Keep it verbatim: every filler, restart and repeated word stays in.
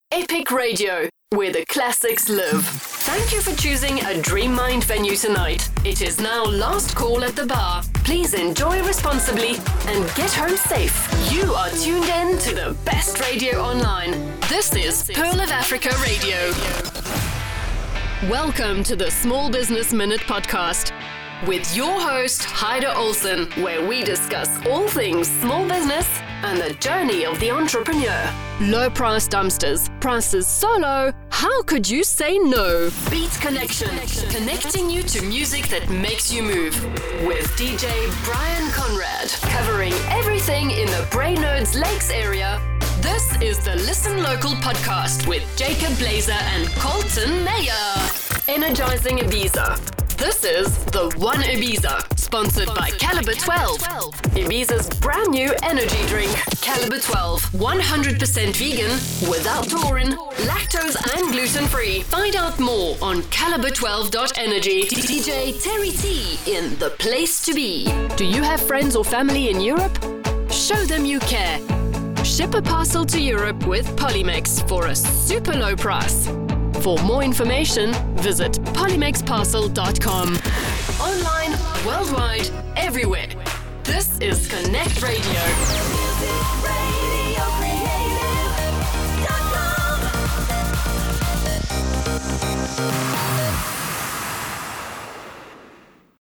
Epic Radio, where the classics live. Thank you for choosing a Dream Mind venue tonight. It is now last call at the bar. Please enjoy responsibly and get home safe. You are tuned in to the best radio online. This is Pearl of Africa Radio. Welcome to the Small Business Minute podcast with your host, Haida Olsen, where we discuss all things small business and the journey of the entrepreneur. Low price dumpsters, prices so low, how could you say no? Beat Connection, connecting you to music that makes you move. With D J Brian Conrad, covering everything in the Bray Nerds Lakes area. This is the Listen Local podcast with Jacob Blazer and Colton Mayer. Energizing Ibiza. This is The One Ibiza, sponsored by Caliber twelve. Ibiza's brand new energy drink, Caliber twelve. one hundred percent vegan, without taurine, lactose and gluten-free. Find out more on caliber twelve dot energy. D J Terry T in The Place to Be. Do you have friends or family in Europe? Show them you care. Ship a parcel to Europe with Polymex for a super low price. For more information, visit polymex parcel dot com. Online, worldwide, everywhere. This is Connect Radio.